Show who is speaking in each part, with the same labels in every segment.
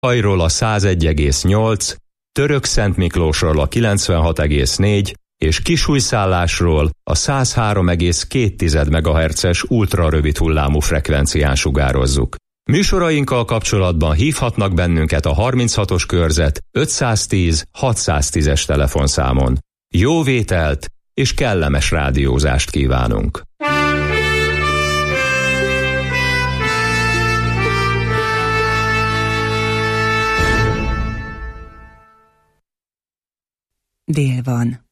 Speaker 1: Hajról a 101,8, Török-Szentmiklósról a 96,4 és Kisújszállásról a 103,2 MHz-es ultrarövid hullámú frekvencián sugározzuk. Műsorainkkal kapcsolatban hívhatnak bennünket a 36-os körzet 510 610-es telefonszámon. Jó vételt és kellemes rádiózást kívánunk!
Speaker 2: Dél van.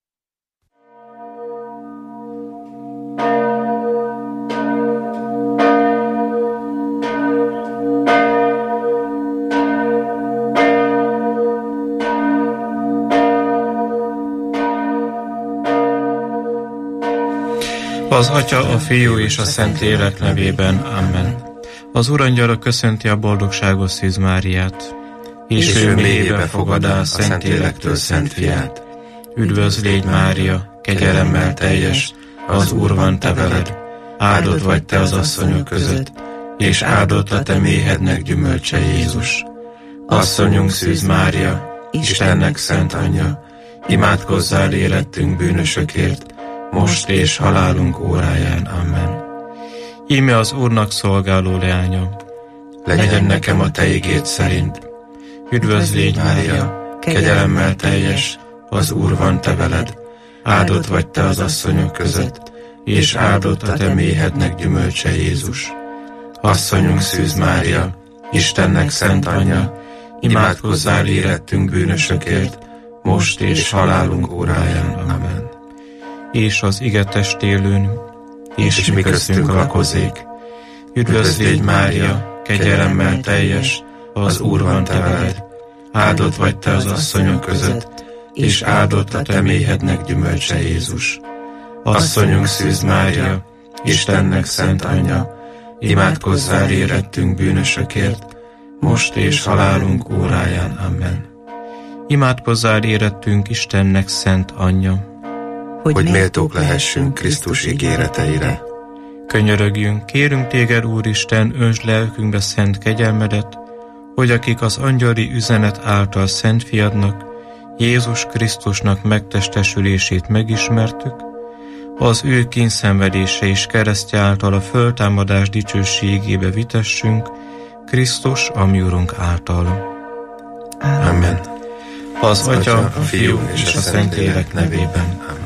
Speaker 3: Az Atya, a Fiú és a Szentlélek nevében. Amen. Az Urangyala köszönti a boldogságos Szűz Máriát, és ő mélyébe fogadá a Szentlélektől Szent Fiát. Üdvözl légy, Mária, kegyelemmel teljes, az Úr van te veled, áldott vagy te az asszonyok között, és áldott a te méhednek gyümölcse Jézus. Asszonyunk Szűz Mária, Istennek szent anyja, imádkozzál érettünk bűnösökért, most és halálunk óráján. Amen. Íme az Úrnak szolgáló leánya, legyen nekem a te igéd szerint. Üdvözl légy, Mária, kegyelemmel teljes, az Úr van te veled, áldott vagy te az asszonyok között, és áldott a te méhednek gyümölcse Jézus. Asszonyunk Szűz Mária, Istennek szent anyja, imádkozzál érettünk bűnösökért, most és halálunk óráján. Amen. És az ige testélőn, és mi köztünk lakozik. Üdvözl légy, Mária, kegyelemmel teljes, az Úr van te veled, áldott vagy te az asszonyok között, és áldott a te méhednek gyümölcse Jézus. Asszonyunk Szűz Mária, Istennek szent anyja, imádkozzál érettünk bűnösökért, most és halálunk óráján. Amen. Imádkozzál érettünk Istennek szent anyja,
Speaker 4: hogy méltók lehessünk Krisztus ígéreteire.
Speaker 3: Könyörögjünk, kérünk téged, Úristen, öntsd lelkünkbe szent kegyelmedet, hogy akik az angyali üzenet által Szent Fiadnak, Jézus Krisztusnak megtestesülését megismertük, az ő kínszenvedése és keresztje által a föltámadás dicsőségébe vitessünk, Krisztus, a mi Urunk által.
Speaker 4: Amen.
Speaker 3: Az Atya, a Fiú és a Szentlélek nevében. Amen.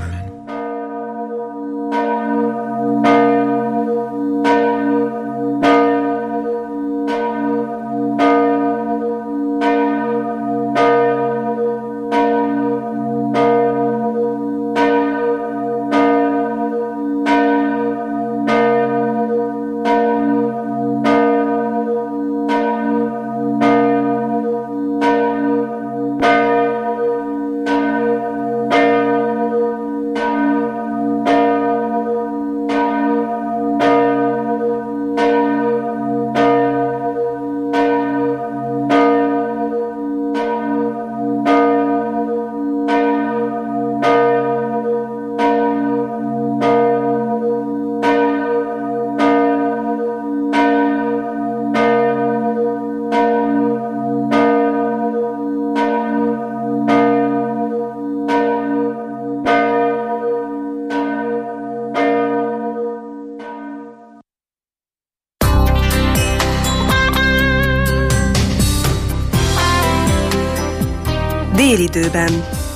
Speaker 2: Délidőben.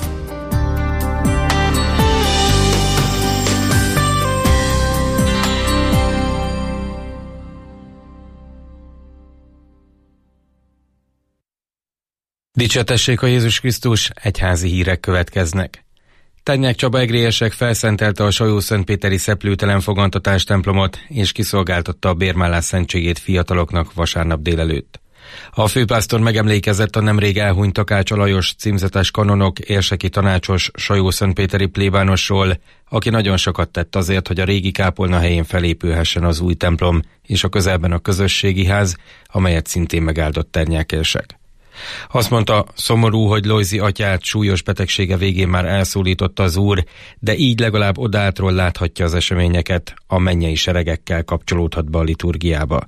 Speaker 5: Dicsértessék a Jézus Krisztus, egyházi hírek következnek. Tárnyák Csaba egrélyesek felszentelte a Sajószentpéteri szeplőtelen fogantatás templomot, és kiszolgáltatta a bérmálás szentségét fiataloknak vasárnap délelőtt. A főpásztor megemlékezett a nemrég elhunyt Takács Alajos címzetes kanonok, érseki tanácsos Sajószentpéteri plébánosról, aki nagyon sokat tett azért, hogy a régi kápolna helyén felépülhessen az új templom, és a közelben a közösségi ház, amelyet szintén megáldott Ternyákérsek. Azt mondta, szomorú, hogy Lojzi atyát súlyos betegsége végén már elszólította az Úr, de így legalább odátról láthatja az eseményeket, a mennyei seregekkel kapcsolódhat be a liturgiába.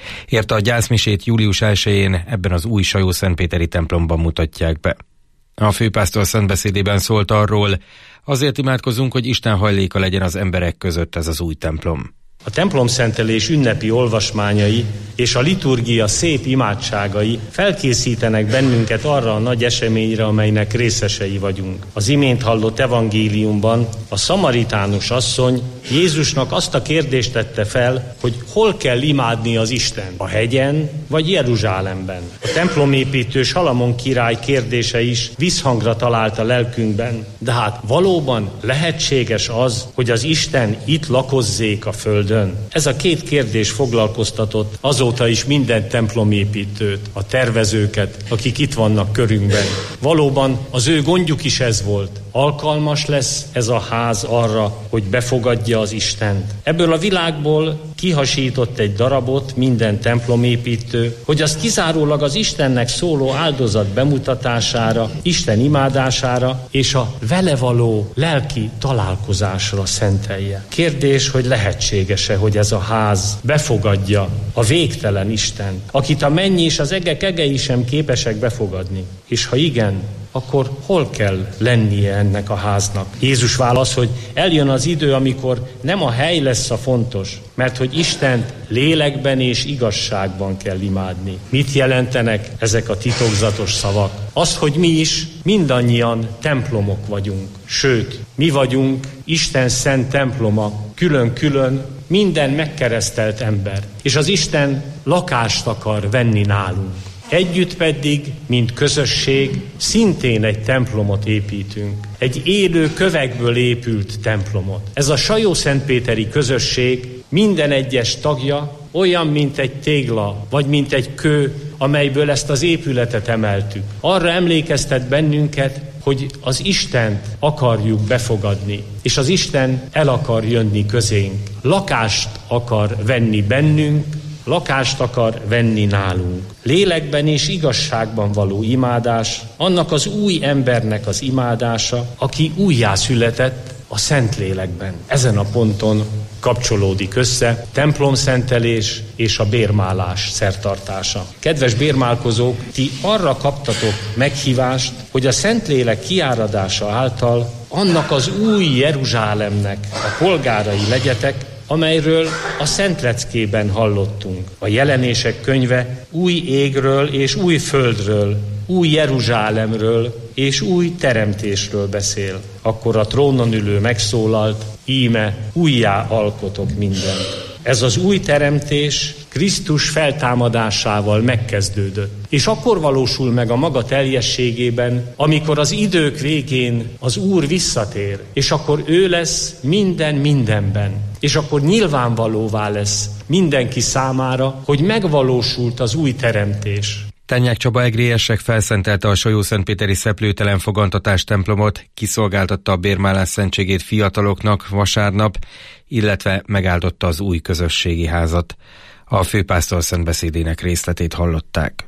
Speaker 5: Érte a gyászmisét július 1-én ebben az új Sajószentpéteri templomban mutatják be. A főpásztor szentbeszédében szólt arról, azért imádkozunk, hogy Isten hajléka legyen az emberek között ez az új templom.
Speaker 2: A templomszentelés ünnepi olvasmányai és a liturgia szép imádságai felkészítenek bennünket arra a nagy eseményre, amelynek részesei vagyunk. Az imént hallott evangéliumban a szamaritánus asszony Jézusnak azt a kérdést tette fel, hogy hol kell imádni az Istent, a hegyen vagy Jeruzsálemben. A templomépítő Salamon király kérdése is visszhangra talált a lelkünkben, de hát valóban lehetséges az, hogy az Isten itt lakozzék a földön? Ez a két kérdés foglalkoztatott azóta is minden templomépítőt, a tervezőket, akik itt vannak körünkben. Valóban az ő gondjuk is ez volt. Alkalmas lesz ez a ház arra, hogy befogadja az Istent. Ebből a világból kihasított egy darabot minden templomépítő, hogy az kizárólag az Istennek szóló áldozat bemutatására, Isten imádására és a vele való lelki találkozásra szentelje. Kérdés, hogy lehetséges-e, hogy ez a ház befogadja a végtelen Isten, akit a menny és az egek egei sem képesek befogadni. És ha igen, akkor hol kell lennie ennek a háznak? Jézus válasz, hogy eljön az idő, amikor nem a hely lesz a fontos, mert hogy Istent lélekben és igazságban kell imádni. Mit jelentenek ezek a titokzatos szavak? Az, hogy mi is mindannyian templomok vagyunk. Sőt, mi vagyunk Isten szent temploma, külön-külön minden megkeresztelt ember. És az Isten lakást akar venni nálunk. Együtt pedig, mint közösség, szintén egy templomot építünk. Egy élő kövekből épült templomot. Ez a Sajószentpéteri közösség minden egyes tagja olyan, mint egy tégla, vagy mint egy kő, amelyből ezt az épületet emeltük. Arra emlékeztet bennünket, hogy az Istent akarjuk befogadni, és az Isten el akar jönni közénk. Lakást akar venni bennünk, lakást akar venni nálunk. Lélekben és igazságban való imádás, annak az új embernek az imádása, aki újjászületett a Szentlélekben. Ezen a ponton kapcsolódik össze templomszentelés és a bérmálás szertartása. Kedves bérmálkozók, ti arra kaptatok meghívást, hogy a Szentlélek kiáradása által annak az új Jeruzsálemnek a polgárai legyetek, amelyről a Szentleckében hallottunk. A Jelenések könyve új égről és új földről, új Jeruzsálemről és új teremtésről beszél. Akkor a trónon ülő megszólalt, íme újjá alkotok mindent. Ez az új teremtés Krisztus feltámadásával megkezdődött. És akkor valósul meg a maga teljességében, amikor az idők végén az Úr visszatér, és akkor ő lesz minden mindenben. És akkor nyilvánvalóvá lesz mindenki számára, hogy megvalósult az új teremtés.
Speaker 5: Tenyák Csaba egrélyesek felszentelte a Sajószentpéteri szeplőtelen fogantatás templomot, kiszolgáltatta a bérmálás szentségét fiataloknak vasárnap, illetve megáldotta az új közösségi házat. A főpásztor szentbeszédének részletét hallották.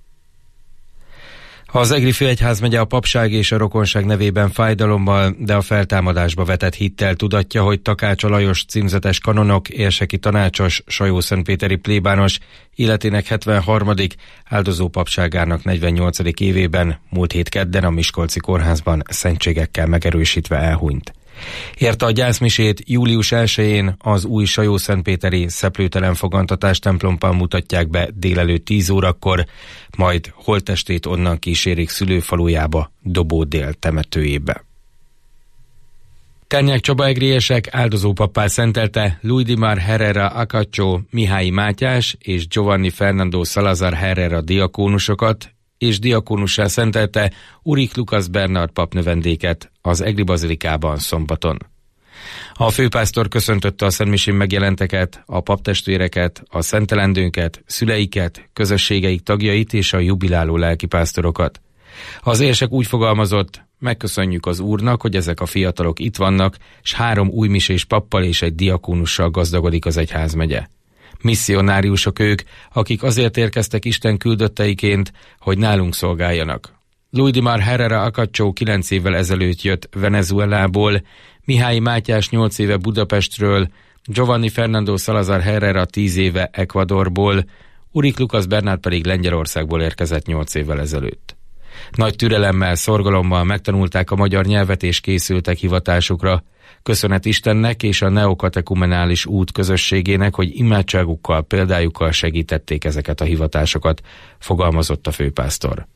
Speaker 5: Az Egri főegyházmegye a papság és a rokonság nevében fájdalommal, de a feltámadásba vetett hittel tudatja, hogy Takács Lajos címzetes kanonok, érseki tanácsos, Sajószentpéteri plébános életének 73. áldozó papságának 48. évében múlt hét kedden a Miskolci kórházban szentségekkel megerősítve elhunyt. Érte a gyászmisét július 1-én az új Sajószentpéteri szeplőtelen fogantatás templomban mutatják be délelőtt 10 órakor, majd holttestét onnan kísérik szülőfalujába, Dobó-Dél temetőjébe. Ternyák Csaba egrélyesek áldozópappá szentelte Luidimar Herrera Acacho Mihályi Mátyás és Giovanni Fernando Salazar Herrera diakónusokat, és diakónussá szentelte Urik Lukasz Bernard papnövendéket az Egri bazilikában szombaton. A főpásztor köszöntötte a szentmisén megjelenteket, a paptestvéreket, a szentelendőnket, szüleiket, közösségeik tagjait és a jubiláló lelkipásztorokat. Az érsek úgy fogalmazott, megköszönjük az Úrnak, hogy ezek a fiatalok itt vannak, s 3 újmisés pappal és egy diakónussal gazdagodik az egyházmegye. Misszionáriusok ők, akik azért érkeztek Isten küldötteiként, hogy nálunk szolgáljanak. Luidimar Herrera Acacho 9 évvel ezelőtt jött Venezuelából, Mihályi Mátyás 8 éve Budapestről, Giovanni Fernando Salazar Herrera 10 éve Ecuadorból, Urik Lukasz Bernát pedig Lengyelországból érkezett 8 évvel ezelőtt. Nagy türelemmel, szorgalommal megtanulták a magyar nyelvet és készültek hivatásukra. Köszönet Istennek és a neokatekumenális út közösségének, hogy imádságukkal, példájukkal segítették ezeket a hivatásokat, fogalmazott a főpásztor.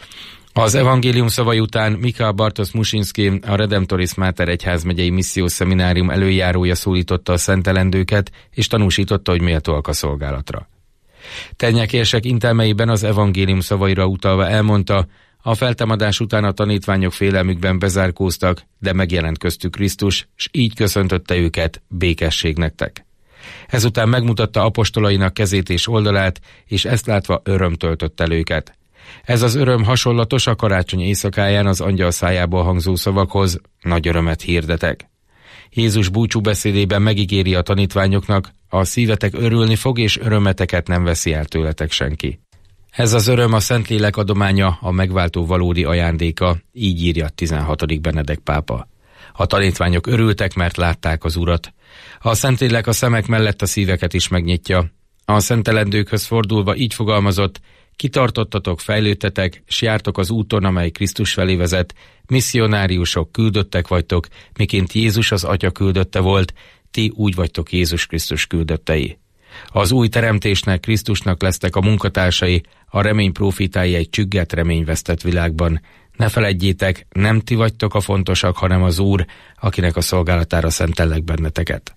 Speaker 5: Az evangélium szavai után Michael Bartosz Musinszki, a Redemptoris Mater egyházmegyei missziós szeminárium előjárója szólította a szentelendőket, és tanúsította, hogy méltóak a szolgálatra. Ternyák érsek intelmeiben az evangélium szavaira utalva elmondta, a feltámadás után a tanítványok félelmükben bezárkóztak, de megjelent köztük Krisztus, s így köszöntötte őket, békesség nektek. Ezután megmutatta apostolainak kezét és oldalát, és ezt látva öröm töltött el őket. Ez az öröm hasonlatos a karácsony éjszakáján az angyal szájából hangzó szavakhoz, nagy örömet hirdetek. Jézus búcsúbeszédében megígéri a tanítványoknak, a szívetek örülni fog, és örömeteket nem veszi el tőletek senki. Ez az öröm a Szentlélek adománya, a megváltó valódi ajándéka, így írja 16. Benedek pápa. A tanítványok örültek, mert látták az Urat. A Szentlélek a szemek mellett a szíveket is megnyitja. A szentelendőkhöz fordulva így fogalmazott, kitartottatok, fejlődtetek, s jártok az úton, amely Krisztus felé vezet, misszionáriusok, küldöttek vagytok, miként Jézus az Atya küldötte volt, ti úgy vagytok Jézus Krisztus küldöttei. Az új teremtésnek, Krisztusnak lesztek a munkatársai, a remény prófitái egy csüggett reményvesztett világban. Ne feledjétek, nem ti vagytok a fontosak, hanem az Úr, akinek a szolgálatára szentellek benneteket.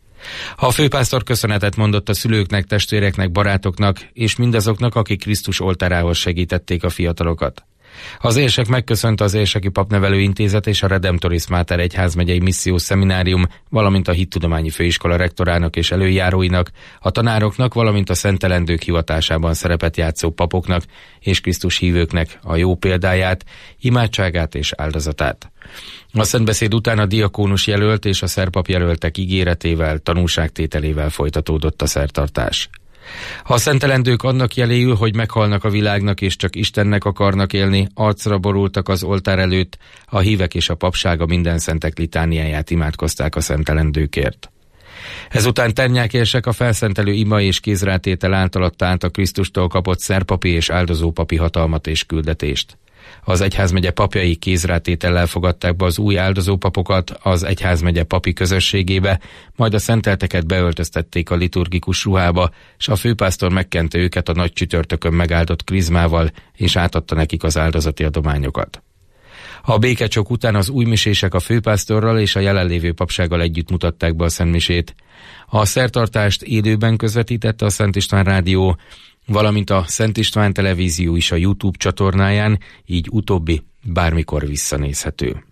Speaker 5: A főpásztor köszönetet mondott a szülőknek, testvéreknek, barátoknak és mindazoknak, akik Krisztus oltárához segítették a fiatalokat. Az érsek megköszönte az Érseki Papnevelő Intézet és a Redemptoris Mater egyházmegyei missziós szeminárium, valamint a Hittudományi Főiskola rektorának és előjáróinak, a tanároknak, valamint a szentelendők hivatásában szerepet játszó papoknak és Krisztus hívőknek a jó példáját, imádságát és áldozatát. A szentbeszéd után a diakónus jelölt és a szerpap jelöltek ígéretével, tanúságtételével folytatódott a szertartás. Ha a szentelendők annak jeléül, hogy meghalnak a világnak és csak Istennek akarnak élni, arcra borultak az oltár előtt, a hívek és a papsága minden szentek litániáját imádkozták a szentelendőkért. Ezután Ternyák érsek a felszentelő ima és kézrátétel által adta át a Krisztustól kapott szerpapi és áldozópapi hatalmat és küldetést. Az egyházmegye papjai kézrátétellel fogadták be az új áldozópapokat az egyházmegye papi közösségébe, majd a szentelteket beöltöztették a liturgikus ruhába, s a főpásztor megkente őket a nagy csütörtökön megáldott krizmával, és átadta nekik az áldozati adományokat. A békecsok után az újmisések a főpásztorral és a jelenlévő papsággal együtt mutatták be a szentmisét. A szertartást élőben közvetítette a Szent István Rádió, valamint a Szent István Televízió is a YouTube csatornáján, így utóbbi bármikor visszanézhető.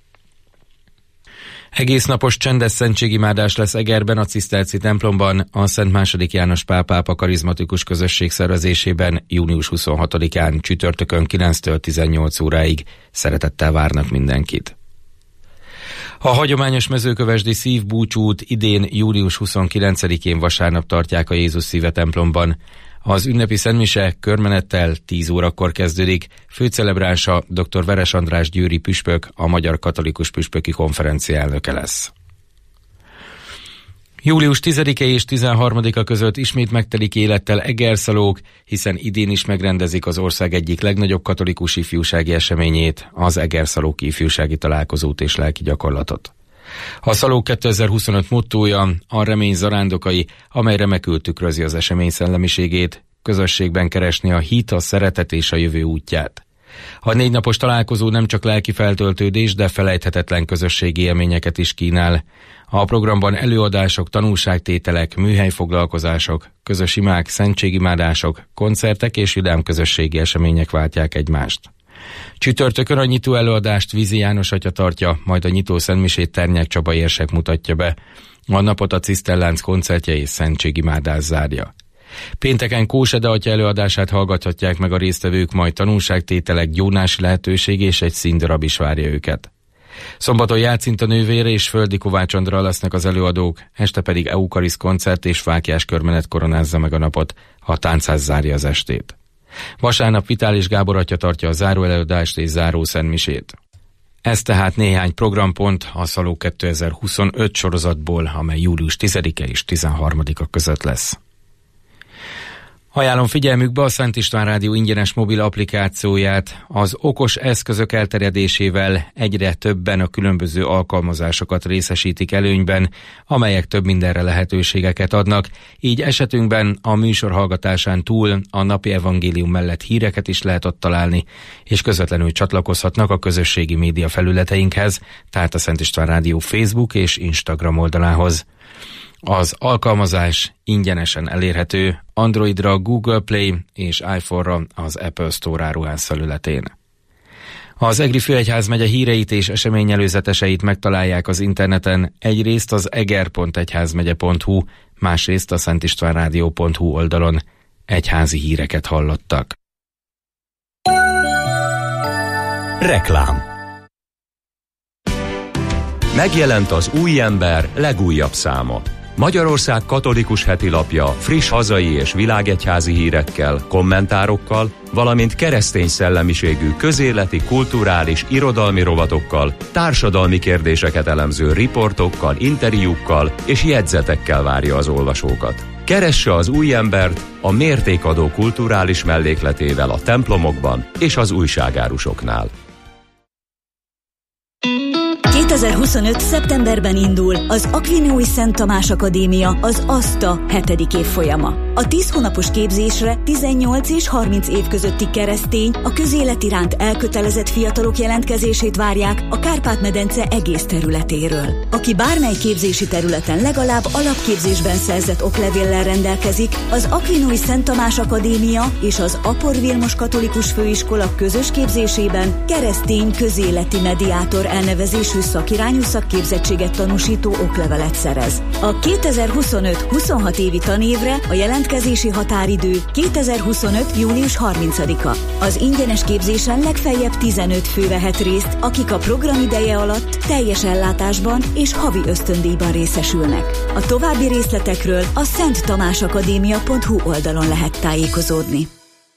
Speaker 5: Egésznapos csendes szentségimádás lesz Egerben, a Ciszterci templomban, a Szent II. János Pál pápa karizmatikus közösség szervezésében június 26-án csütörtökön 9-től 18 óráig. Szeretettel várnak mindenkit. A hagyományos mezőkövesdi szívbúcsút idén július 29-én vasárnap tartják a Jézus Szíve templomban. Az ünnepi szentmise körmenettel 10 órakor kezdődik, főcelebránsa dr. Veres András győri püspök, a Magyar Katolikus Püspöki Konferencia elnöke lesz. Július 10-e és 13-a között ismét megtelik élettel Egerszalók, hiszen idén is megrendezik az ország egyik legnagyobb katolikus ifjúsági eseményét, az Egerszalóki ifjúsági találkozót és lelki gyakorlatot. A Szalók 2025 mottója a remény zarándokai, amely remekül tükrözi az esemény szellemiségét, közösségben keresni a hit, a szeretet és a jövő útját. A 4 napos találkozó nem csak lelki feltöltődés, de felejthetetlen közösségi élményeket is kínál. A programban előadások, tanulságtételek, műhelyfoglalkozások, közös imák, szentségimádások, koncertek és vidám közösségi események váltják egymást. Csütörtökön a nyitó előadást Vizi János atya tartja, majd a nyitó szentmisét Ternyák Csaba érsek mutatja be. A napot a Ciszterlánc koncertje és szentségimádás zárja. Pénteken Kósede atya előadását hallgathatják meg a résztvevők, majd tanulságtételek, gyónási lehetőség és egy színdarab is várja őket. Szombaton Jácinta nővére és Földi Kovács Andra lesznek az előadók, este pedig eukarisz koncert és fáklyás körmenet koronázza meg a napot, a táncház zárja az estét. Vasárnap Vitális Gábor atya tartja a záró előadást és záró szentmisét. Ez tehát néhány programpont a Szalók 2025 sorozatból, amely július 10-e és 13-a között lesz. Ajánlom figyelmükbe a Szent István Rádió ingyenes mobil applikációját. Az okos eszközök elterjedésével egyre többen a különböző alkalmazásokat részesítik előnyben, amelyek több mindenre lehetőségeket adnak. Így esetünkben a műsor hallgatásán túl a napi evangélium mellett híreket is lehet ott találni, és közvetlenül csatlakozhatnak a közösségi média felületeinkhez, tehát a Szent István Rádió Facebook és Instagram oldalához. Az alkalmazás ingyenesen elérhető Androidra a Google Play és iPhone-ra az Apple Store áruház felületén. Az Egri Főegyházmegye híreit és eseményelőzeteseit megtalálják az interneten, egyrészt az eger.egyházmegye.hu, másrészt a szentistvánrádió.hu oldalon. Egyházi híreket hallottak.
Speaker 1: Reklám. Megjelent az Új Ember legújabb száma. Magyarország katolikus hetilapja friss hazai és világegyházi hírekkel, kommentárokkal, valamint keresztény szellemiségű közéleti, kulturális, irodalmi rovatokkal, társadalmi kérdéseket elemző riportokkal, interjúkkal és jegyzetekkel várja az olvasókat. Keresse az Új Embert a mértékadó kulturális mellékletével a templomokban és az újságárusoknál.
Speaker 6: 2025. szeptemberben indul az Aquinõi Szent Tamás Akadémia, az ASTA 7. évfolyama. A 10 hónapos képzésre 18 és 30 év közötti keresztény, a közélet iránt elkötelezett fiatalok jelentkezését várják a Kárpát-medence egész területéről. Aki bármely képzési területen legalább alapképzésben szerzett oklevéllel rendelkezik, az Aquinõi Szent Tamás Akadémia és az Apor Vilmos Katolikus Főiskola közös képzésében keresztény közéleti mediátor elnevezésű szakirányú szakképzettséget tanúsító oklevelet szerez. A 2025-26 évi tanévre a jelentkezési határidő 2025. június 30-a. Az ingyenes képzésen legfeljebb 15 fő vehet részt, akik a program ideje alatt teljes ellátásban és havi ösztöndíjban részesülnek. A további részletekről a szenttamásakadémia.hu oldalon lehet tájékozódni.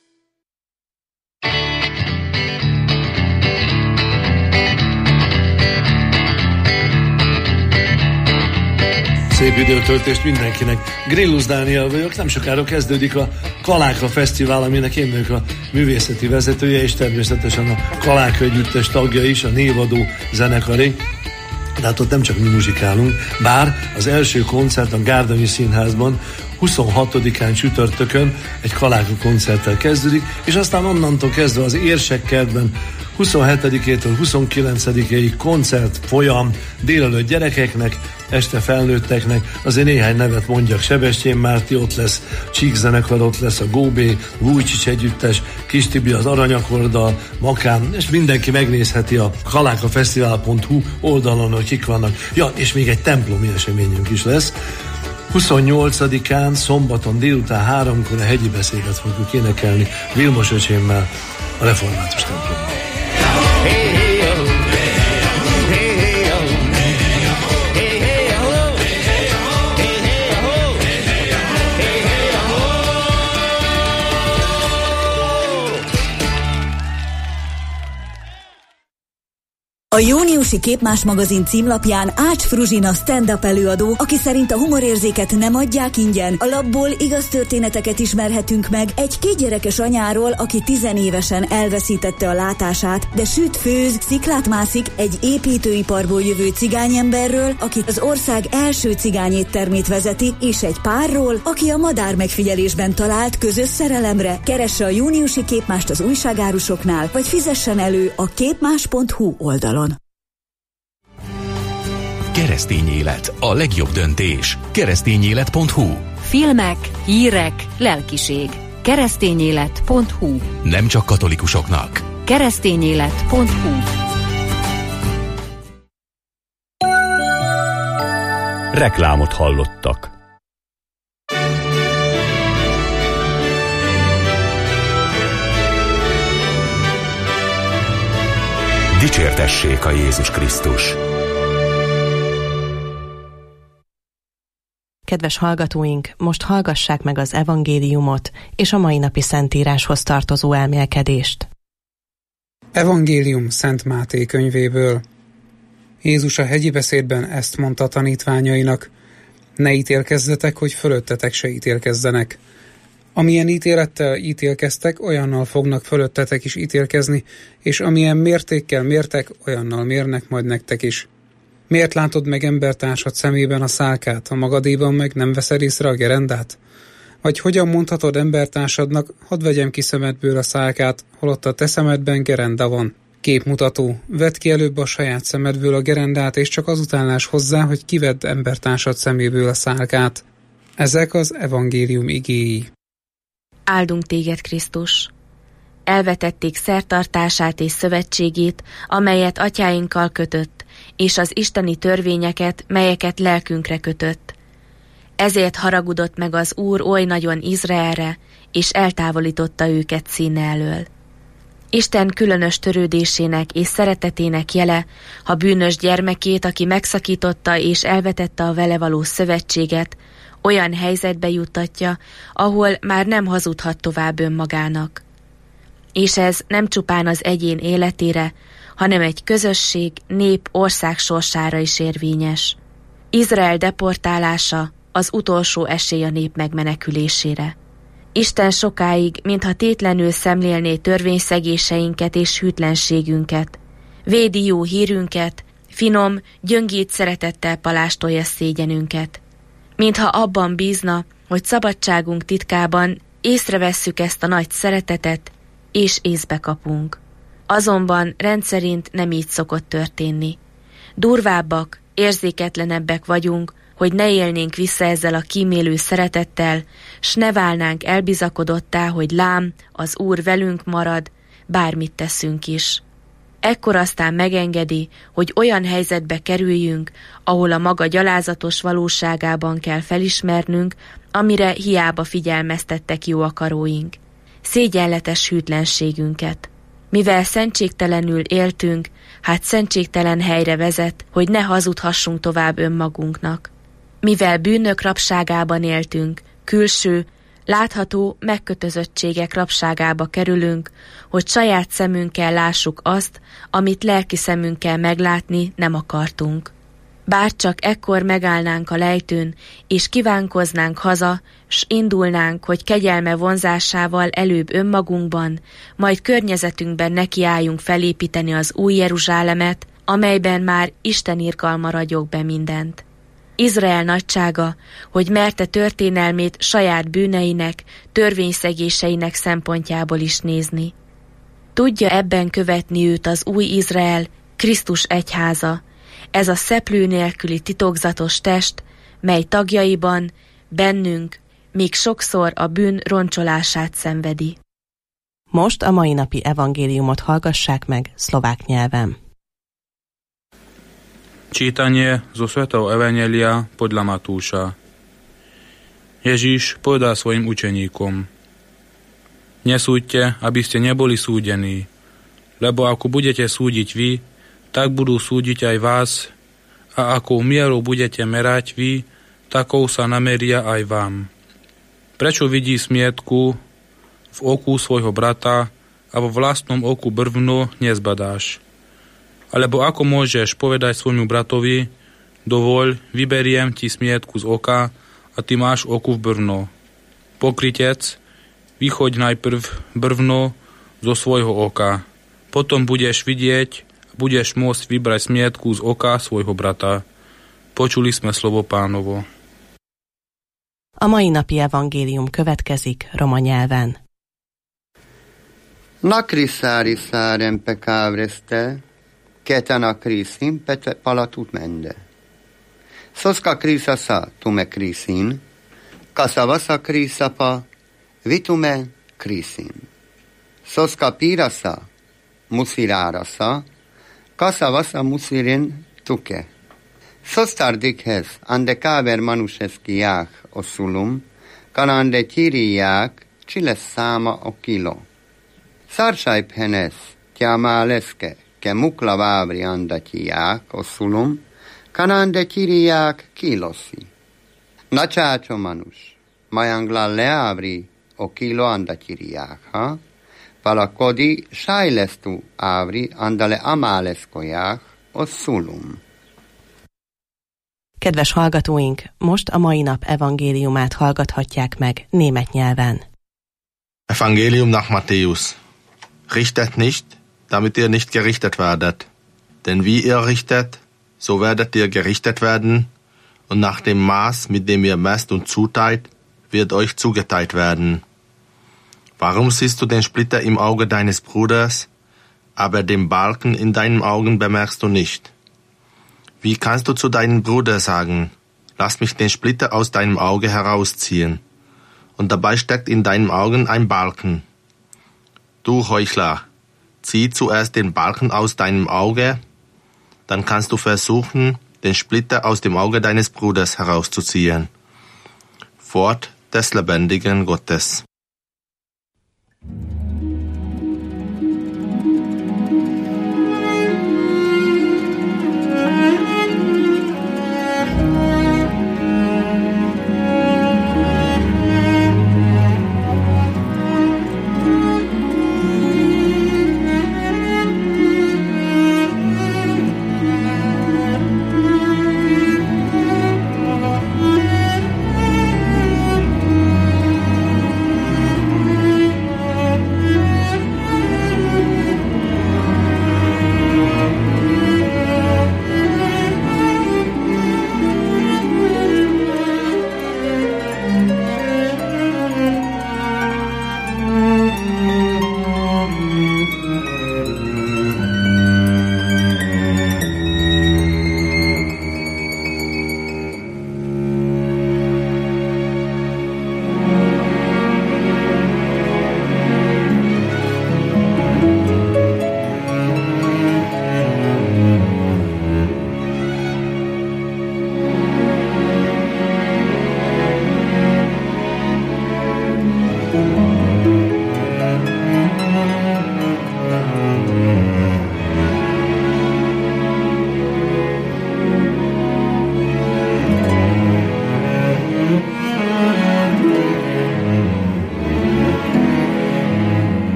Speaker 7: Szép időtöltést mindenkinek. Grillus Dániel vagyok, nem sokára kezdődik a Kaláka Fesztivál, aminek én vagyok a művészeti vezetője, és természetesen a Kaláka együttes tagja is, a névadó zenekaré. De hát ott nem csak mi muzsikálunk, bár az első koncert a Gárdonyi Színházban 26-án csütörtökön egy Kaláka koncerttel kezdődik, és aztán onnantól kezdve az Érsekkertben 27-től 29-ig koncert folyam, délelőtt gyerekeknek, este felnőtteknek, azért néhány nevet mondjak, Sebestyén Márti ott lesz, Csík zenekar ott lesz, a Góbé, Vujcsics együttes, Kis Tibi az Aranyakorddal, Makám, és mindenki megnézheti a kalákafesztivál.hu oldalon, hogy kik vannak. Ja, és még egy templomi eseményünk is lesz. 28-án, szombaton délután 3-kor a hegyi beszédet fogjuk énekelni Vilmos öcsémmel a református templomban.
Speaker 6: A júniusi Képmás magazin címlapján Ács Fruzsina stand-up előadó, aki szerint a humorérzéket nem adják ingyen, a lapból igaz történeteket ismerhetünk meg egy 2 gyerekes anyáról, aki 10 évesen elveszítette a látását, de süt, főz, sziklát mászik, egy építőiparból jövő cigányemberről, aki az ország első cigányéttermét vezeti, és egy párról, aki a madár megfigyelésben talált közös szerelemre. Keresse a júniusi Képmást az újságárusoknál, vagy fizessen elő a képmás.hu oldalon.
Speaker 8: Keresztény élet, a legjobb döntés. Keresztényélet.hu.
Speaker 9: Filmek, hírek, lelkiség. Keresztényélet.hu.
Speaker 8: Nem csak katolikusoknak.
Speaker 9: Keresztényélet.hu.
Speaker 1: Reklámot hallottak. Dicsértessék a Jézus Krisztus!
Speaker 10: Kedves hallgatóink, most hallgassák meg az evangéliumot és a mai napi szentíráshoz tartozó elmélkedést.
Speaker 11: Evangélium Szent Máté könyvéből. Jézus a hegyi beszédben ezt mondta tanítványainak: ne ítélkezzetek, hogy fölöttetek se ítélkezzenek. Amilyen ítélettel ítélkeztek, olyannal fognak fölöttetek is ítélkezni, és amilyen mértékkel mértek, olyannal mérnek majd nektek is. Miért látod meg embertársad szemében a szálkát, a magadéban meg nem veszed észre a gerendát? Vagy hogyan mondhatod embertársadnak, hadd vegyem ki szemedből a szálkát, holott a te szemedben gerenda van? Képmutató, vedd ki előbb a saját szemedből a gerendát, és csak azután láss hozzá, hogy kivedd embertársad szeméből a szálkát. Ezek az evangélium igéi.
Speaker 12: Áldunk téged, Krisztus! Elvetették szertartását és szövetségét, amelyet atyáinkkal kötött, és az isteni törvényeket, melyeket lelkünkre kötött. Ezért haragudott meg az Úr oly nagyon Izraelre, és eltávolította őket színe elől. Isten különös törődésének és szeretetének jele, ha bűnös gyermekét, aki megszakította és elvetette a vele való szövetséget, olyan helyzetbe juttatja, ahol már nem hazudhat tovább önmagának. És ez nem csupán az egyén életére, hanem egy közösség, nép, ország sorsára is érvényes. Izrael deportálása az utolsó esély a nép megmenekülésére. Isten sokáig, mintha tétlenül szemlélné törvényszegéseinket és hűtlenségünket. Védi jó hírünket, finom, gyöngét szeretettel palástolja szégyenünket. Mintha abban bízna, hogy szabadságunk titkában észrevesszük ezt a nagy szeretetet, és észbe kapunk. Azonban rendszerint nem így szokott történni. Durvábbak, érzéketlenebbek vagyunk, hogy ne élnénk vissza ezzel a kímélő szeretettel, s ne válnánk elbizakodottá, hogy lám, az Úr velünk marad, bármit teszünk is. Ekkor aztán megengedi, hogy olyan helyzetbe kerüljünk, ahol a maga gyalázatos valóságában kell felismernünk, amire hiába figyelmeztettek jó akaróink. Szégyenletes hűtlenségünket. Mivel szentségtelenül éltünk, hát szentségtelen helyre vezet, hogy ne hazudhassunk tovább önmagunknak. Mivel bűnök rabságában éltünk, külső, látható megkötözöttségek rabságába kerülünk, hogy saját szemünkkel lássuk azt, amit lelki szemünkkel meglátni nem akartunk. Bár csak ekkor megállnánk a lejtőn, és kívánkoznánk haza, s indulnánk, hogy kegyelme vonzásával előbb önmagunkban, majd környezetünkben nekiálljunk felépíteni az új Jeruzsálemet, amelyben már Isten irgalma ragyog be mindent. Izrael nagysága, hogy merte történelmét saját bűneinek, törvényszegéseinek szempontjából is nézni. Tudja ebben követni őt az új Izrael, Krisztus egyháza, ez a szeplő nélküli titokzatos test, mely tagjaiban, bennünk, még sokszor a bűn roncsolását szenvedi.
Speaker 10: Most a mai napi evangéliumot hallgassák meg szlovák nyelven.
Speaker 13: Čítanie zo svätého Evanjelia podľa Matúša. Ježíš povedal svojim učeníkom: Nesúďte, aby ste neboli súdení, lebo ako budete súdiť vy, tak budú súdiť aj vás, a akou mierou budete merať vy, takou sa nameria aj vám. Prečo vidí smietku v oku svojho brata a vo vlastnom oku brvno nezbadáš? Alebo ako môžeš povedať svojmu bratovi: Dovoľ, vyberiem ti smietku z oka, a ty máš oku v brvno. Pokrytec, vychoď najprv brvno zo svojho oka. Potom budeš vidieť, budeš môcť vybrať smietku z oka svojho brata. Počuli sme slovo Pánovo.
Speaker 10: A mai napi evangélium következik roma nyelven.
Speaker 14: Nakrissári szárem pekávreste, ketana krisin pete palatut mende. Soska krisasa tume krisin, kasavasa krisapa vitume krisin. Soska pirasa musirárasa, kasavasa musirin tuke. Szostardikhez ande káver manuseszkiák oszulum, kanande tyiriják csiles száma o kilo. Szársájphenes tyámáleszke ke mukla vávri andatyiják oszulum, kanande tyiriják kiloszi. Nacsácso manus, majangla leávri o kilo andatyiriják, ha? Palakodi sájlesztú ávri andale amáleszkoják oszulum.
Speaker 10: Kedves hallgatóink, most a mai nap evangéliumát hallgathatják meg német nyelven.
Speaker 15: Evangelium nach Matthäus. Richtet nicht, damit ihr nicht gerichtet werdet. Denn wie ihr richtet, so werdet ihr gerichtet werden, und nach dem Maß, mit dem ihr messt und zuteilt, wird euch zugeteilt werden. Warum siehst du den Splitter im Auge deines Bruders, aber den Balken in deinen Augen bemerkst du nicht? Wie kannst du zu deinem Bruder sagen, lass mich den Splitter aus deinem Auge herausziehen, und dabei steckt in deinem Augen ein Balken? Du Heuchler, zieh zuerst den Balken aus deinem Auge, dann kannst du versuchen, den Splitter aus dem Auge deines Bruders herauszuziehen. Wort des lebendigen Gottes.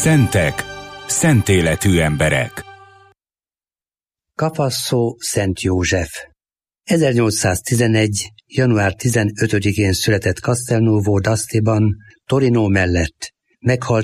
Speaker 8: Szentek, szent életű emberek.
Speaker 16: Cafasso Szent József 1811. január 15-én született Castelnuovo d'Astiban, Torino mellett. Meghalt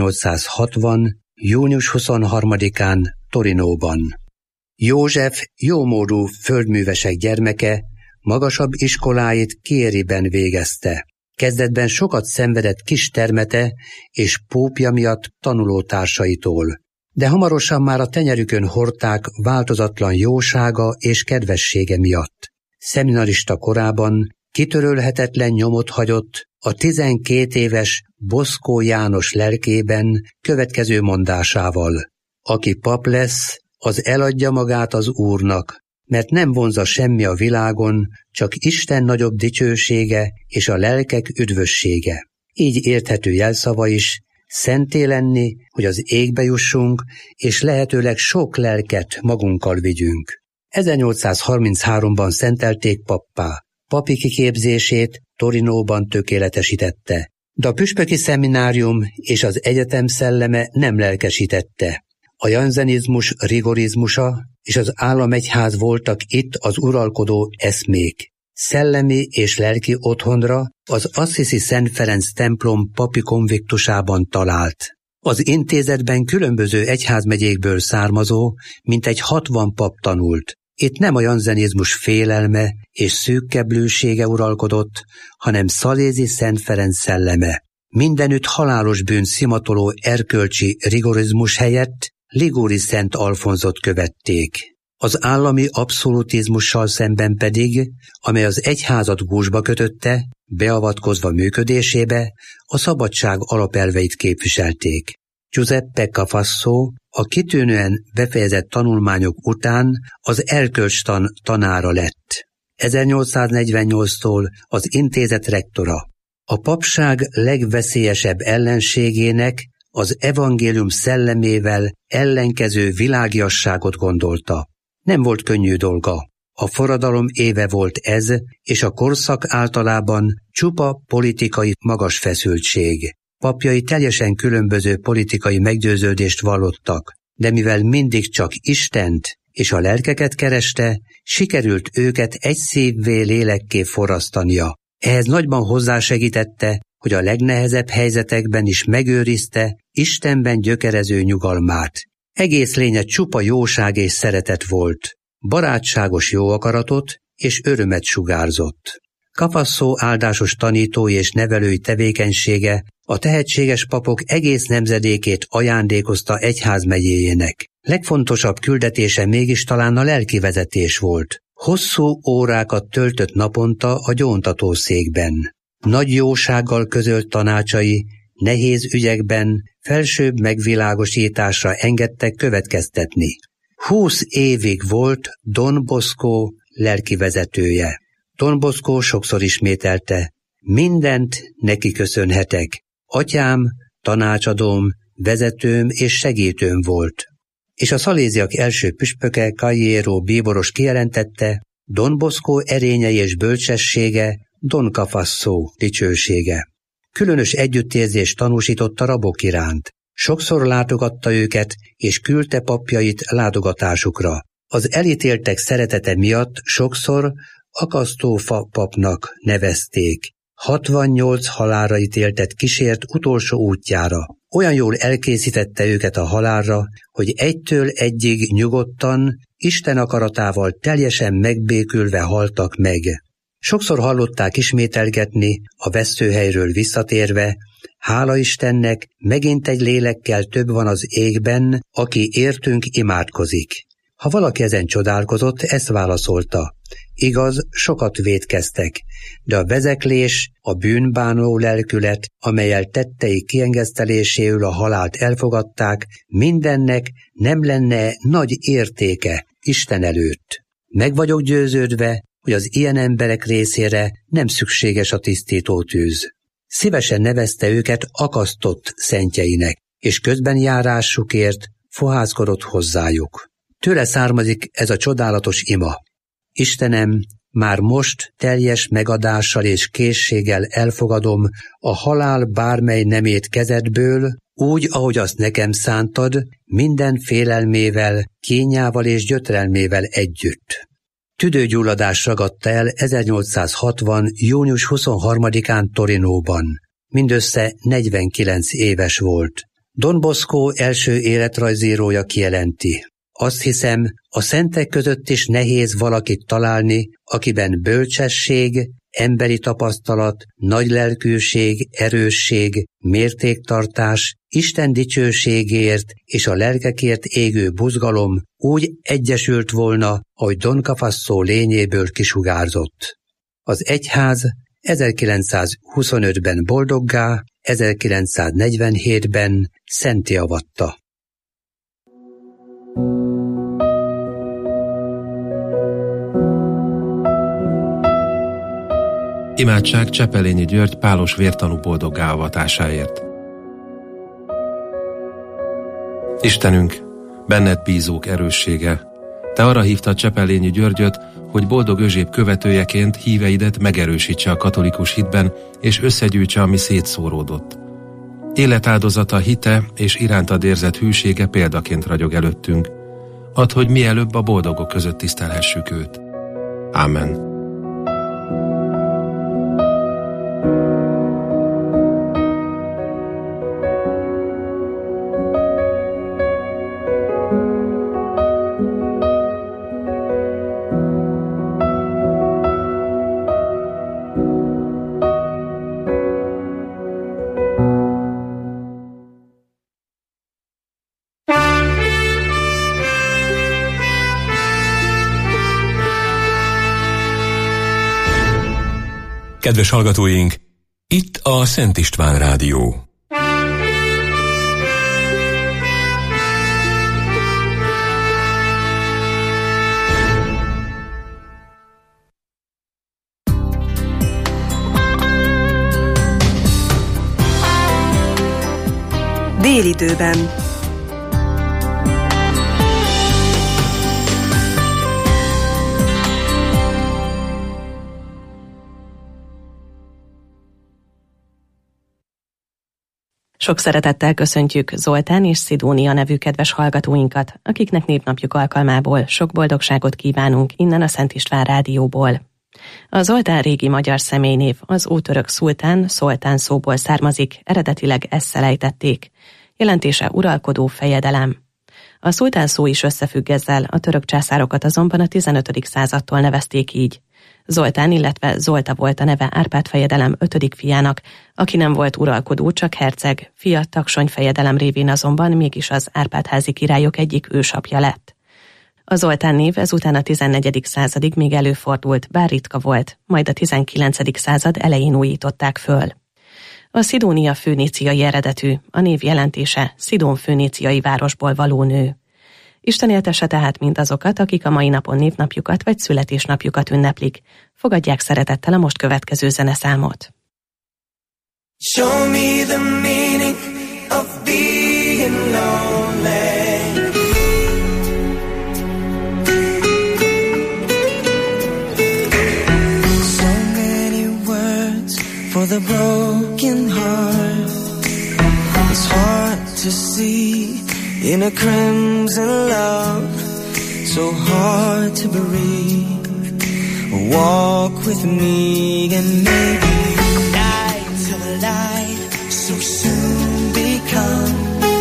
Speaker 16: 1860. június 23-án Torinóban. József jómódú földművesek gyermeke, magasabb iskoláit Chieriben végezte. Kezdetben sokat szenvedett kis termete és pópja miatt tanulótársaitól, de hamarosan már a tenyerükön hordták változatlan jósága és kedvessége miatt. Szeminarista korában kitörölhetetlen nyomot hagyott a 12 éves Boszkó János lelkében következő mondásával: aki pap lesz, az eladja magát az Úrnak, mert nem vonzza semmi a világon, csak Isten nagyobb dicsősége és a lelkek üdvössége. Így érthető jelszava is, szenté lenni, hogy az égbe jussunk, és lehetőleg sok lelket magunkkal vigyünk. 1833-ban szentelték pappá. Papi kiképzését Torinóban tökéletesítette, de a püspöki szeminárium és az egyetem szelleme nem lelkesítette. A janzenizmus rigorizmusa és az államegyház voltak itt az uralkodó eszmék. Szellemi és lelki otthonra az Assisi Szent Ferenc templom papi konviktusában talált. Az intézetben különböző egyházmegyékből származó, mintegy 60 pap tanult. Itt nem a janzenizmus félelme és szűkkeblősége uralkodott, hanem Szalézi Szent Ferenc szelleme. Mindenütt halálos bűn szimatoló erkölcsi rigorizmus helyett Liguri Szent Alfonzot követték. Az állami abszolutizmussal szemben pedig, amely az egyházat gúzsba kötötte, beavatkozva működésébe, a szabadság alapelveit képviselték. Giuseppe Cafasso a kitűnően befejezett tanulmányok után az erkölcstan tanára lett. 1848-tól az intézet rektora. A papság legveszélyesebb ellenségének az evangélium szellemével ellenkező világiasságot gondolta. Nem volt könnyű dolga. A forradalom éve volt ez, és a korszak általában csupa politikai magas feszültség. Papjai teljesen különböző politikai meggyőződést vallottak, de mivel mindig csak Istent és a lelkeket kereste, sikerült őket egy szívvé lélekké forrasztania. Ehhez nagyban hozzásegítette, hogy a legnehezebb helyzetekben is megőrizte Istenben gyökerező nyugalmát. Egész lénye csupa jóság és szeretet volt, barátságos jó akaratot és örömet sugárzott. Cafasso áldásos tanítói és nevelői tevékenysége a tehetséges papok egész nemzedékét ajándékozta egyházmegyéjének. Legfontosabb küldetése mégis talán a lelkivezetés volt. Hosszú órákat töltött naponta a gyóntatószékben. Nagy jósággal közölt tanácsai nehéz ügyekben felsőbb megvilágosításra engedtek következtetni. 20 évig volt Don Bosco lelkivezetője. Don Bosco sokszor ismételte: mindent neki köszönhetek. Atyám, tanácsadóm, vezetőm és segítőm volt. És a szaléziak első püspöke Cagliero bíboros kijelentette: Don Bosco erényei és bölcsessége, Don Cafasso dicsősége. Különös együttérzést tanúsított a rabok iránt. Sokszor látogatta őket, és küldte papjait látogatásukra. Az elítéltek szeretete miatt sokszor akasztófa papnak nevezték. 68 halálra ítéltet kísért utolsó útjára. Olyan jól elkészítette őket a halálra, hogy egytől egyig nyugodtan, Isten akaratával teljesen megbékülve haltak meg. Sokszor hallották ismételgetni, a veszőhelyről visszatérve: hála Istennek, megint egy lélekkel több van az égben, aki értünk imádkozik. Ha valaki ezen csodálkozott, ezt válaszolta: igaz, sokat vétkeztek, de a vezeklés, a bűnbánó lelkület, amellyel tettei kiengeszteléséül a halált elfogadták, mindennek nem lenne nagy értéke Isten előtt. Meg vagyok győződve, hogy az ilyen emberek részére nem szükséges a tisztító tűz. Szívesen nevezte őket akasztott szentjeinek, és közben járásukért fohászkodott hozzájuk. Tőle származik ez a csodálatos ima: Istenem, már most teljes megadással és készséggel elfogadom a halál bármely nemét kezedből, úgy, ahogy azt nekem szántad, minden félelmével, kényával és gyötrelmével együtt. Tüdőgyulladás ragadta el 1860. június 23-án Torinóban. Mindössze 49 éves volt. Don Bosco első életrajzírója kijelenti: azt hiszem, a szentek között is nehéz valakit találni, akiben bölcsesség, emberi tapasztalat, nagylelkűség, erősség, mértéktartás, Isten dicsőségért és a lelkekért égő buzgalom úgy egyesült volna, ahogy Don Cafasso lényéből kisugárzott. Az egyház 1925-ben boldoggá, 1947-ben szentté avatta.
Speaker 17: Imádság Csepelényi György pálos vértanú boldoggá avatásáért. Istenünk, benned bízók erőssége, te arra hívtad Csepelényi Györgyöt, hogy boldog özséb követőjeként híveidet megerősítse a katolikus hitben, és összegyűjtse, ami szétszóródott. Életáldozata, hite és irántad érzett hűsége példaként ragyog előttünk. Add, hogy mielőbb a boldogok között tisztelhessük őt. Ámen.
Speaker 18: Kedves hallgatóink, itt a Szent István Rádió.
Speaker 19: Délidőben.
Speaker 10: Sok szeretettel köszöntjük Zoltán és Szidónia nevű kedves hallgatóinkat, akiknek névnapjuk alkalmából sok boldogságot kívánunk innen a Szent István Rádióból. A Zoltán régi magyar személynév az ótörök szultán, szoltán szóból származik, eredetileg esszel ejtették. Jelentése uralkodó, fejedelem. A szultán szó is összefügg ezzel, a török császárokat azonban a 15. századtól nevezték így. Zoltán, illetve Zolta volt a neve Árpád fejedelem 5. fiának, aki nem volt uralkodó, csak herceg, fia Taksony fejedelem révén azonban mégis az Árpád-házi királyok egyik ősapja lett. A Zoltán név ezután a 14. századig még előfordult, bár ritka volt, majd a 19. század elején újították föl. A Szidónia föníciai eredetű, a név jelentése Szidón föníciai városból való nő. Isten éltesse tehát mindazokat, akik a mai napon névnapjukat vagy születésnapjukat ünneplik. Fogadják szeretettel a most következő zeneszámot.
Speaker 20: Show me the meaning of being lonely. So many words for the broken heart. It's hard to see in a crimson love, so hard to breathe. Walk with me and maybe night till the light so soon become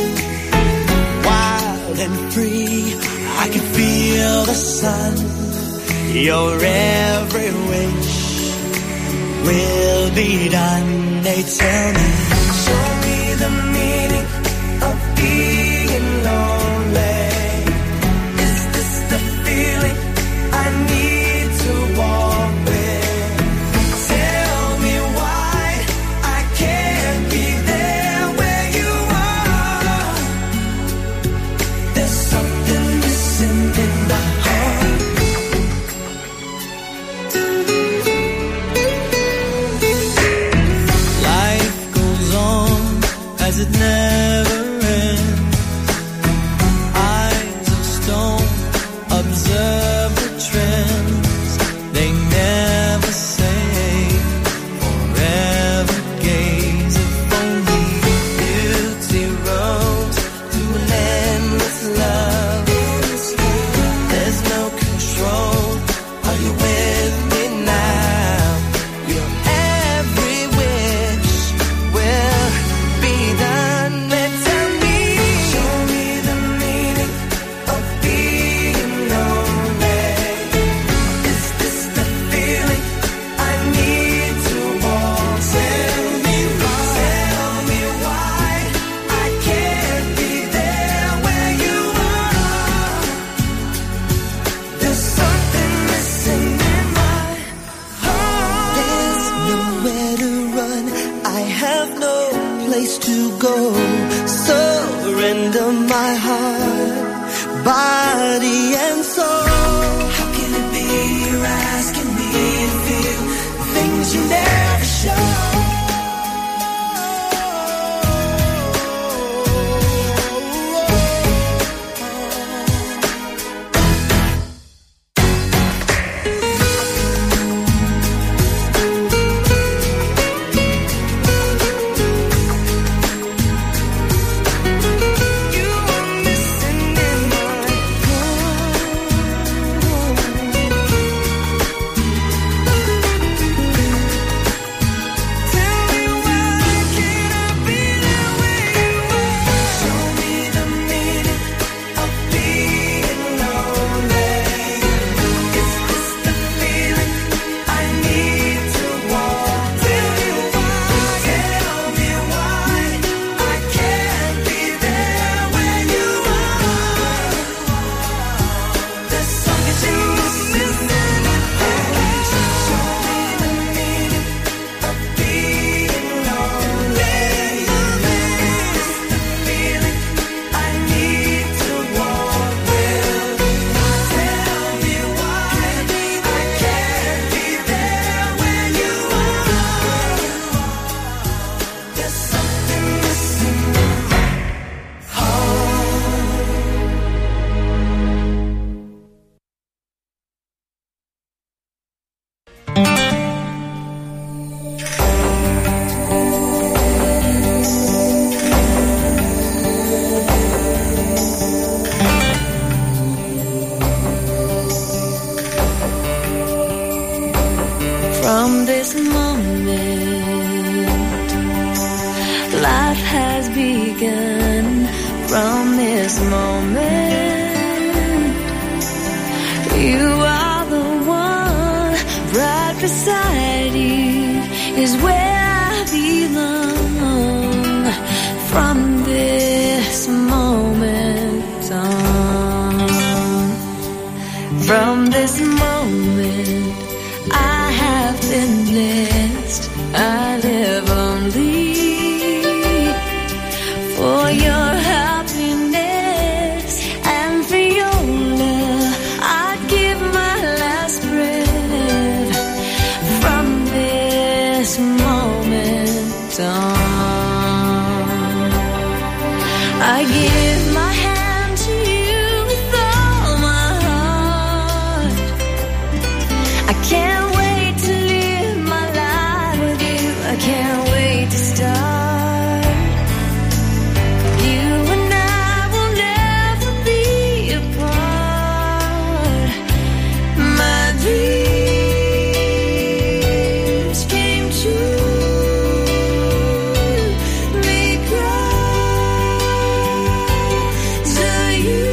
Speaker 20: wild and free. I can feel the sun. Your every wish will be done. They tell me, show me the meaning of being lonely. Is this the feeling I need to walk with? Tell me why I can't be there where you are. There's something missing in my heart. Life goes on as it never ends. place to go. Surrender my heart, body and soul. How can it be you're asking me to feel things you never show?
Speaker 19: From this moment, life has begun. From this moment, you are the one. Right beside you is where I belong. From this moment on, from this moment, I have been blessed. I live only for your happiness and for your love. I'd give my last breath. From this moment on, I give my hand to you with all my heart. I can't wait to live my life with you. I can't wait to start. You and I will never be apart. My dreams came true. Because of you.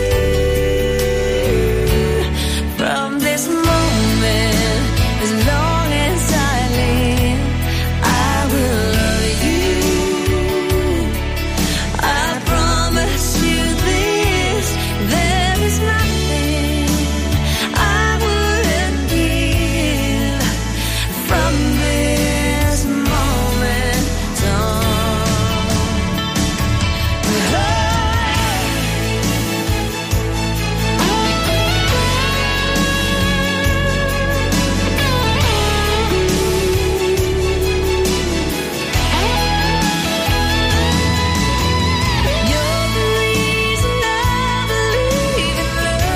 Speaker 19: From this moment, as long as I live, I will love you. I promise you this, there is nothing I wouldn't give. From this moment on. You're the reason I believe in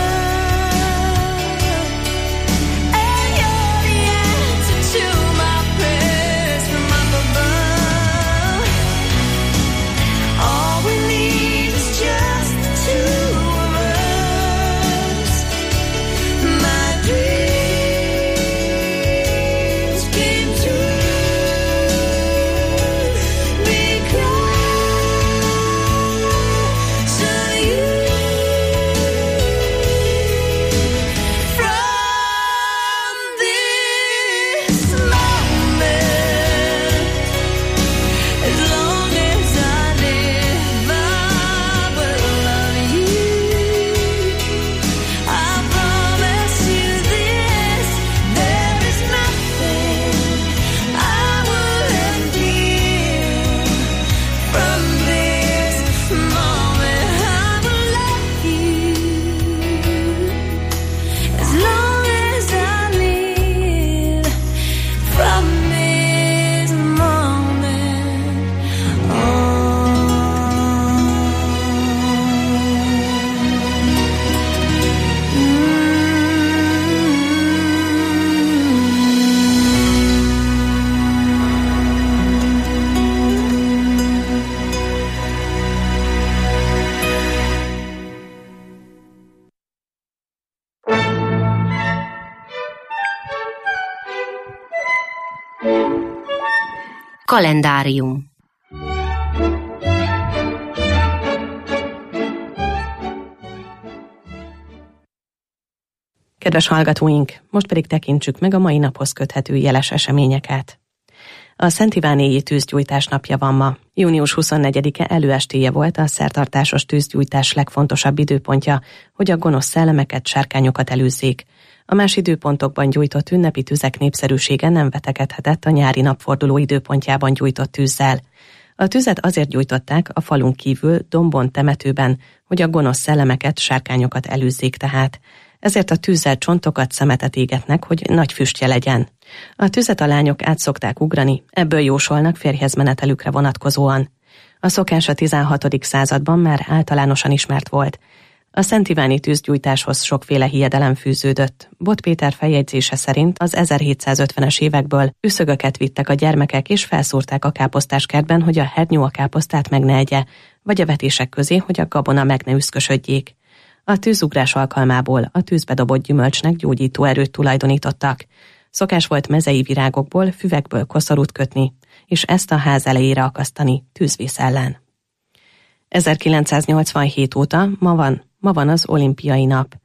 Speaker 19: love, and you're the answer to my prayers from up above. All we need is just the two of us. My dreams came true because of you. From this moment, as long as I live, I will love you. I promise you this, there is nothing I wouldn't give. From
Speaker 21: Kalendárium.
Speaker 10: Kedves hallgatóink, most pedig tekintsük meg a mai naphoz köthető jeles eseményeket. A Szent Iván-éji tűzgyújtás napja van ma. Június 24-e előestéje volt a szertartásos tűzgyújtás legfontosabb időpontja, hogy a gonosz szellemeket, sárkányokat elűzzék. A más időpontokban gyújtott ünnepi tüzek népszerűsége nem vetekedhetett a nyári napforduló időpontjában gyújtott tűzzel. A tüzet azért gyújtották a falun kívül, dombon, temetőben, hogy a gonosz szellemeket, sárkányokat elűzzék tehát. Ezért a tűzzel csontokat, szemetet égetnek, hogy nagy füstje legyen. A tüzet a lányok át szokták ugrani, ebből jósolnak férjhez menetelükre vonatkozóan. A szokás a 16. században már általánosan ismert volt. A Szent Iváni tűzgyújtáshoz sokféle hiedelem fűződött. Bot Péter feljegyzése szerint az 1750-es évekből üszögöket vittek a gyermekek és felszúrták a káposztáskertben, hogy a hernyó a káposztát meg ne egye, vagy a vetések közé, hogy a gabona meg ne üszkösödjék. A tűzugrás alkalmából a tűzbe dobott gyümölcsnek gyógyító erőt tulajdonítottak. Szokás volt mezei virágokból, füvekből koszorút kötni, és ezt a ház elejére akasztani tűzvész ellen. 1987 óta ma van az olimpiai nap.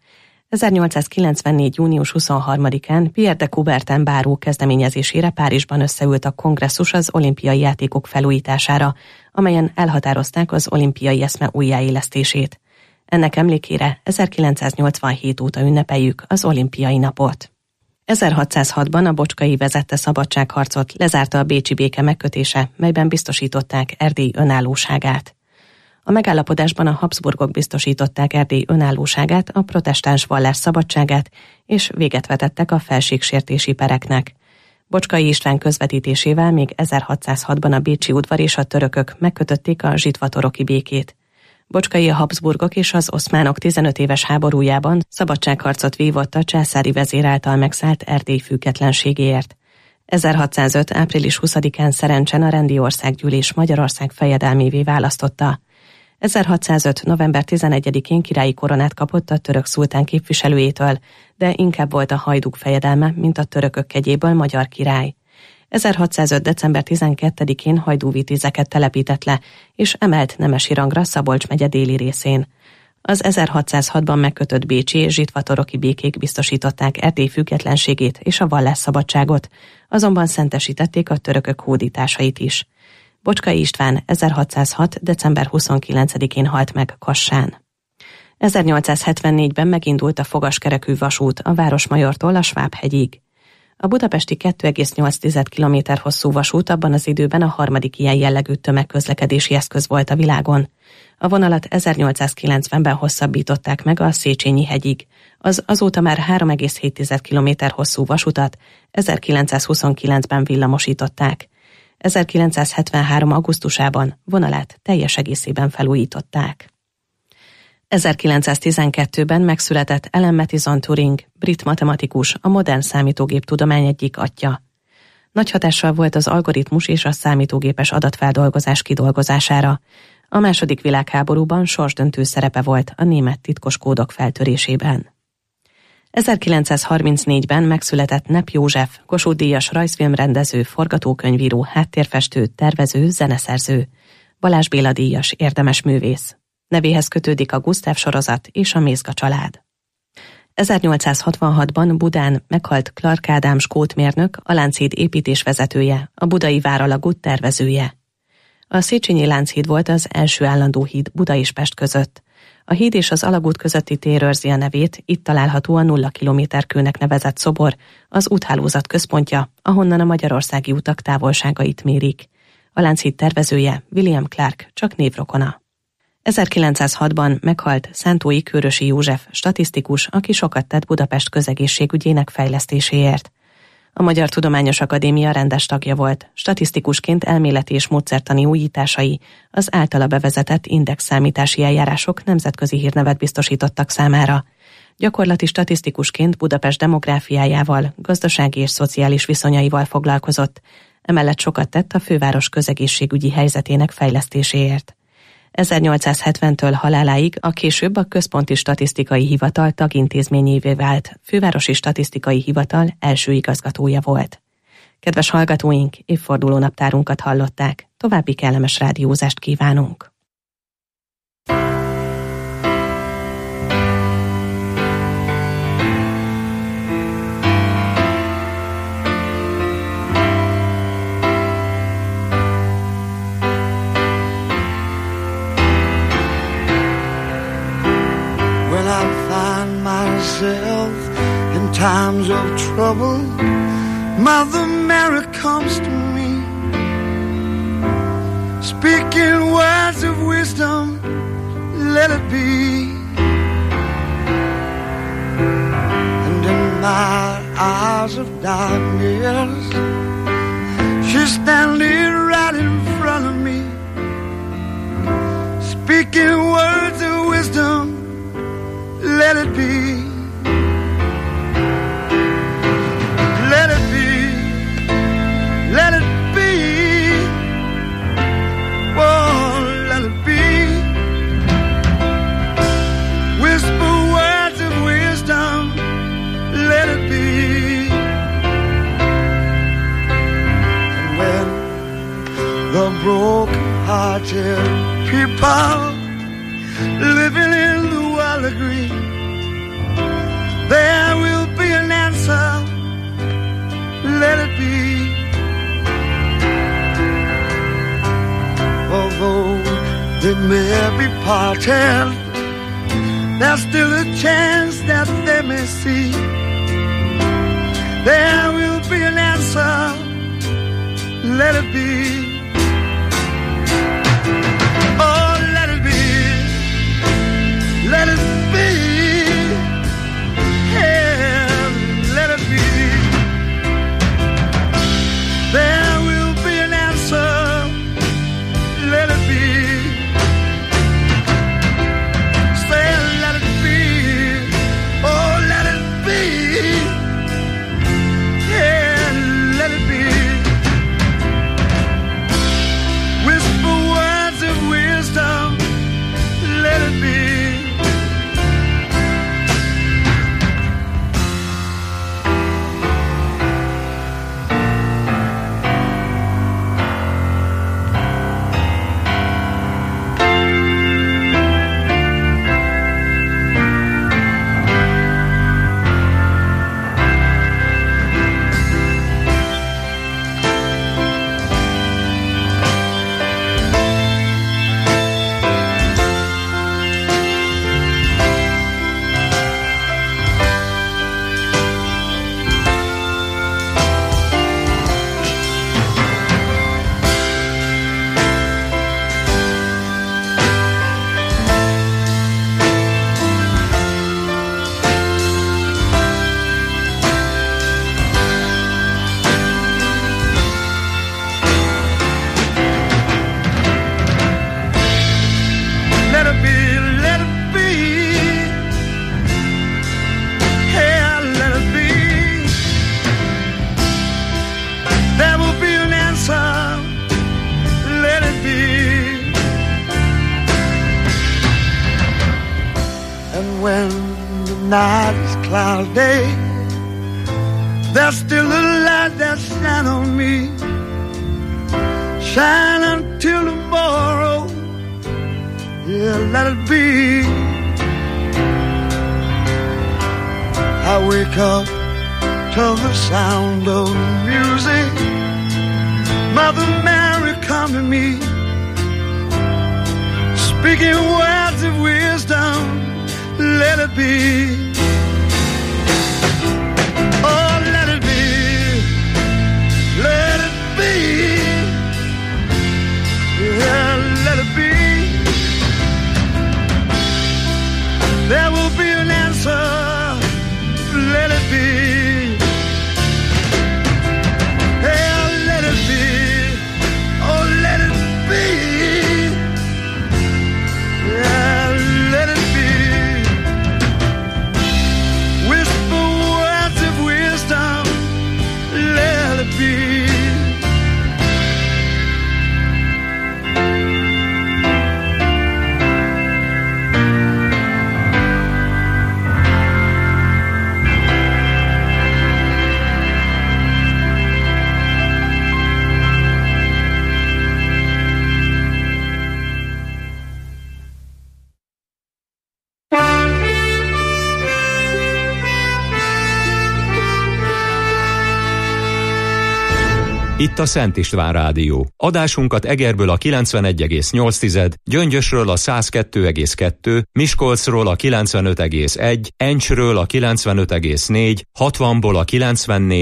Speaker 10: 1894. június 23-án Pierre de Coubertin báró kezdeményezésére Párizsban összeült a kongresszus az olimpiai játékok felújítására, amelyen elhatározták az olimpiai eszme újjáélesztését. Ennek emlékére 1987 óta ünnepeljük az olimpiai napot. 1606-ban a Bocskai vezette szabadságharcot, lezárta a bécsi béke megkötése, melyben biztosították Erdély önállóságát. A megállapodásban a Habsburgok biztosították Erdély önállóságát, a protestáns vallás szabadságát, és véget vetettek a felségsértési pereknek. Bocskai István közvetítésével még 1606-ban a bécsi udvar és a törökök megkötötték a zsitvatoroki békét. Bocskai a Habsburgok és az oszmánok 15 éves háborújában szabadságharcot vívott a császári vezér által megszállt Erdély függetlenségéért. 1605. április 20-án Szerencsen a rendi országgyűlés Magyarország fejedelmévé választotta. 1605. november 11-én királyi koronát kapott a török szultán képviselőjétől, de inkább volt a hajdúk fejedelme, mint a törökök kegyéből magyar király. 1605. december 12-én hajdúvitézeket telepített le, és emelt nemesi rangra Szabolcs megye déli részén. Az 1606-ban megkötött bécsi és zsitvatoroki békék biztosították Erdély függetlenségét és a vallásszabadságot, azonban szentesítették a törökök hódításait is. Bocskai István 1606. december 29-én halt meg Kassán. 1874-ben megindult a fogaskerekű vasút a Városmajortól a Svábhegyig. A budapesti 2,8 km hosszú vasút abban az időben a harmadik ilyen jellegű tömegközlekedési eszköz volt a világon. A vonalat 1890-ben hosszabbították meg a Széchenyi hegyig. Az azóta már 3,7 km hosszú vasutat 1929-ben villamosították. 1973. augusztusában vonalát teljes egészében felújították. 1912-ben megszületett Ellen Mathison Turing, brit matematikus, a modern számítógép tudomány egyik atyja. Nagy hatással volt az algoritmus és a számítógépes adatfeldolgozás kidolgozására. A II. Világháborúban sorsdöntő szerepe volt a német titkos kódok feltörésében. 1934-ben megszületett Nepp József, Kossuth-díjas rajzfilmrendező, forgatókönyvíró, háttérfestő, tervező, zeneszerző, Balázs Béla díjas érdemes művész. Nevéhez kötődik a Gusztáv sorozat és a Mézga család. 1866-ban Budán meghalt Clark Ádám skót mérnök, a Lánchíd építésvezetője, a budai váralagút tervezője. A Széchenyi Lánchíd volt az első állandó híd Buda és Pest között. A híd és az alagút közötti tér őrzi a nevét, itt található a 0 kilométerkőnek nevezett szobor, az úthálózat központja, ahonnan a magyarországi utak távolságait mérik. A Lánchíd tervezője William Clark, csak névrokona. 1906-ban meghalt Szántói Kőrösi József, statisztikus, aki sokat tett Budapest közegészségügyének fejlesztéséért. A Magyar Tudományos Akadémia rendes tagja volt, statisztikusként elméleti és módszertani újításai, az általa bevezetett indexszámítási eljárások nemzetközi hírnevet biztosítottak számára. Gyakorlati statisztikusként Budapest demográfiájával, gazdasági és szociális viszonyaival foglalkozott, emellett sokat tett a főváros közegészségügyi helyzetének fejlesztéséért. 1870-től haláláig a később a Központi Statisztikai Hivatal tagintézményévé vált Fővárosi Statisztikai Hivatal első igazgatója volt. Kedves hallgatóink, évforduló naptárunkat hallották. További kellemes rádiózást kívánunk.
Speaker 20: In times of trouble, Mother Mary comes to me, speaking words of wisdom, let it be. And in my hours of darkness, she's standing right in front of me, speaking words of wisdom, let it be. Let it be, let it be, oh, let it be. Whisper words of wisdom, let it be. And when the broken-hearted people living in the world agree, there will be an answer. Let it be. Although they may be parted, there's still a chance that they may see. There will be an answer. Let it be. Oh, let it be. Let it be. Yeah, let it be. There will be an answer, let it be. Say, let it be, oh, let it be. Yeah, let it be. Whisper words of wisdom, let it be. Night is cloudy, there's still a light that shines on me. Shine until tomorrow, yeah, let it be. I wake up to the sound of music. Mother Mary come to me, speaking words of wisdom, let it be. Oh, let it be. Let it be. Yeah, let it be. There will be an answer. Let it be. Yeah, let it be. Oh, let it be. Yeah, let it be. Whisper words of wisdom, let it be.
Speaker 1: Itt a Szent István Rádió. Adásunkat Egerből a 91,8, Gyöngyösről a 102,2, Miskolcról a 95,1, Encsről a 95,4, 60-ból a 94,